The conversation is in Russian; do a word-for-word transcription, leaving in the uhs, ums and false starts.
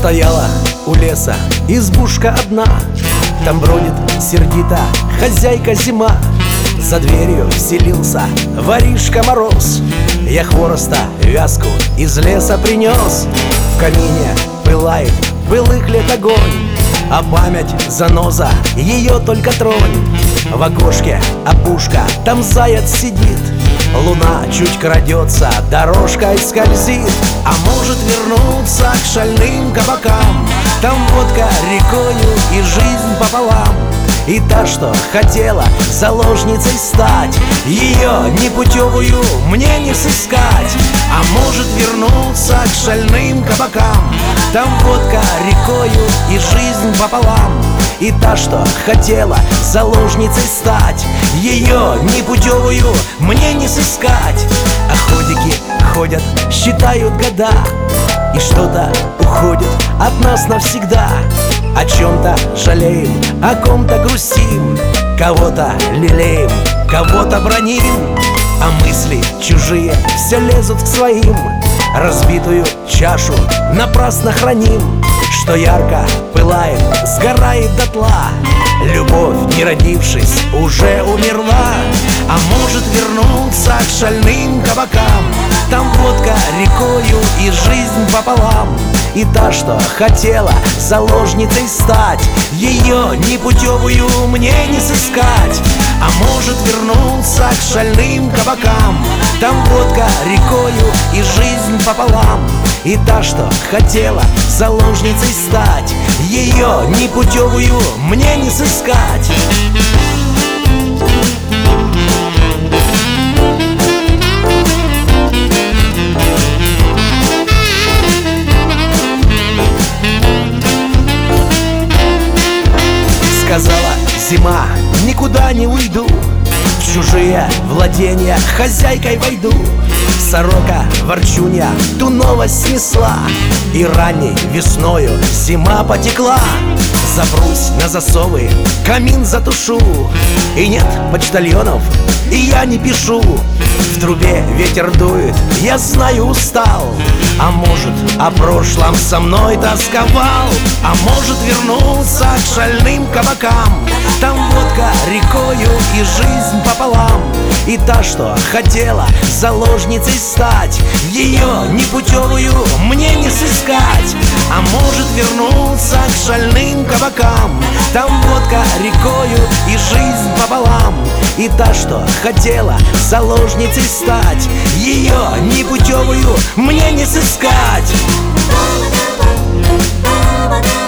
Стояла у леса избушка одна, там бродит сердито хозяйка зима. За дверью вселился воришка Мороз, я хвороста вязку из леса принес. В камине пылает былых лет огонь, а память заноза, ее только тронь. В окошке опушка, там заяц сидит, луна чуть крадется, дорожкой скользит. А может вернуться к шальным кабакам, там водка рекою и жизнь пополам. И та, что хотела заложницей стать, ее непутевую мне не сыскать. А может вернуться к шальным кабакам, там водка рекою и жизнь пополам. И та, что хотела заложницей стать, ее непутевую мне не сыскать. Охотники ходят, считают года, и что-то уходит от нас навсегда. О чем-то жалеем, о ком-то грустим, кого-то лелеем, кого-то браним. А мысли чужие все лезут к своим, разбитую чашу напрасно храним. Что ярко пылает, сгорает дотла, любовь, не родившись, уже умерла. А может вернуться к шальным кабакам, там водка рекою и жизнь пополам. И та, что хотела заложницей стать, ее непутевую мне не сыскать. А может вернуться к шальным кабакам, там водка рекою и жизнь пополам. И та, что хотела заложницей стать, ее непутевую мне не сыскать. Сказала зима, никуда не уйду, в чужие владения хозяйкой войду. Сорока ворчунья ту новость снесла, и ранней весною зима потекла. Забрусь на засовы, камин затушу, и нет почтальонов, и я не пишу. В трубе ветер дует, я знаю, устал. А может, о прошлом со мной тосковал. А может, вернулся к шальным кабакам, там водка рекою и жизнь пополам. И та, что хотела заложницей стать, ее непутевую мне не сыскать. А может вернуться к шальным кабакам, там водка рекою и жизнь пополам. И та, что хотела заложницей стать, ее непутевую мне не сыскать.